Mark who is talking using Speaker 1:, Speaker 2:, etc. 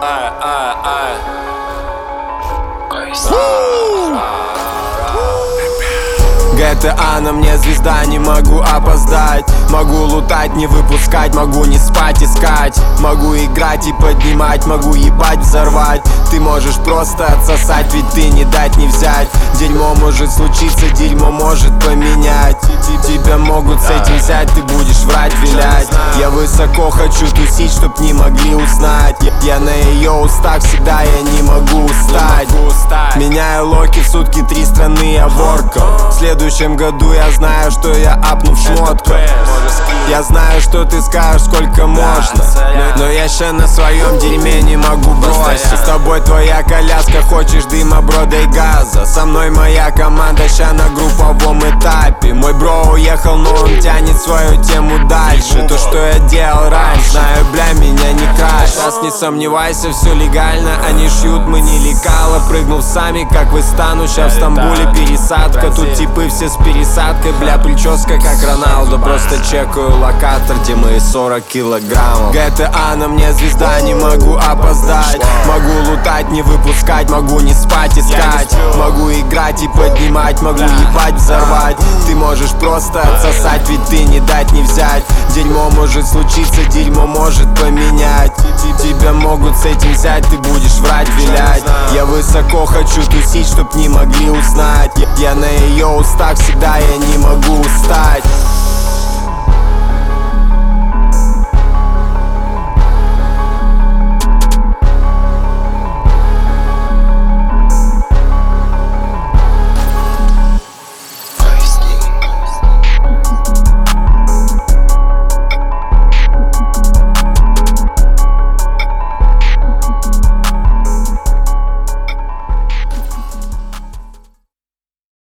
Speaker 1: GTA на мне звезда, не могу опоздать. Могу лутать, не выпускать, могу не спать, искать. Могу играть и поднимать, могу ебать, взорвать. Ты можешь просто отсосать, ведь ты не дать, не взять. Дерьмо может случиться, дерьмо может поменять. Тебя могут с этим взять, ты будешь врать, вилять. Я высоко хочу тусить, чтоб не могли узнать. Я на ее устах всегда, я не могу устать. Меняю локи в сутки, 3 страны, я ворка. В следующем году я знаю, что я апну в шмотку. Я знаю, что ты скажешь, сколько можно, но я ща на своем дерьме не могу бросить. С тобой твоя коляска, хочешь дыма, брода и газа. Со мной моя команда ща на групповом этапе. Мой бро уехал, но он тянет свою тему дальше. То, что я делал раньше, знаю, бля, меня не крашь. Сейчас не сомневайся, все легально, они шьют, мы не лекало. Прыгнул сами, как вы стану, ща в Стамбуле пересадка. Тут типы все с пересадкой, бля, прическа как Роналдо. Просто чекаю локатор, где мои 40 килограммов. GTA на мне звезда, не могу опоздать. Могу лутать, не выпускать, могу не спать, искать. Могу играть и поднимать, могу ебать, взорвать. Ты можешь просто отсосать, ведь ты не дать, не взять. Дерьмо может случиться, дерьмо может поменять. Тебя могут с этим взять, ты будешь врать, вилять. Я высоко хочу тусить, чтоб не могли узнать. Я на ее устах всегда, я не могу уснать.